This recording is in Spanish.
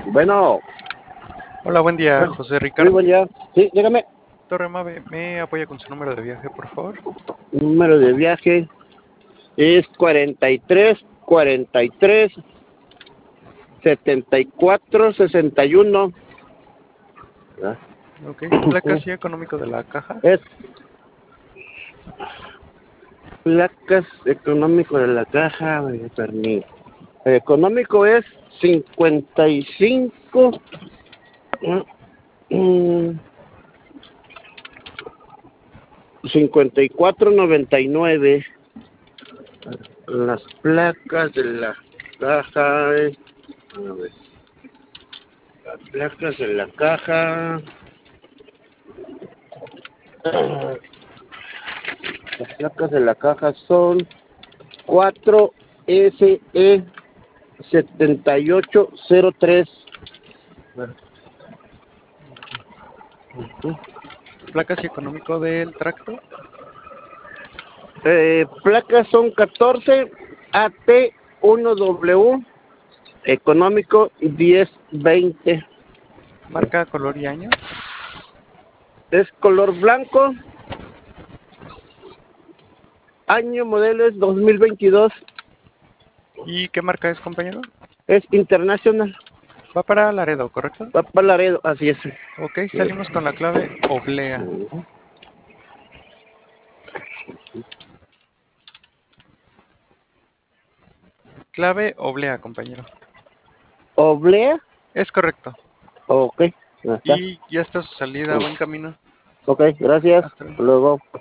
Bueno, Hola, buen día, bueno, José sí, Ricardo. buen día. Sí, dígame. Torre ¿me apoya con su número de viaje, por favor? Número de viaje es 43, 74, 61. ¿Verdad? Ok, placas y económico de la caja. Es placas económico de la caja, permiso. Económico es 55. mm, 54.99. Las placas de la caja. A ver, las placas de la caja. Las placas de la caja son 4SE7803. Placas y económico del tracto. Placas son 14AT1W. Económico 1020. Marca, color y año. Es color blanco. Año modelo es 2022. ¿Y qué marca es, compañero? Es internacional. Va para Laredo, ¿correcto? Va para Laredo, así es. Ok, salimos con la clave oblea. Clave oblea, compañero. ¿Oblea? Es correcto. Ok, ya está. Y ya está su salida, buen camino. Ok, gracias. Hasta luego. Luego.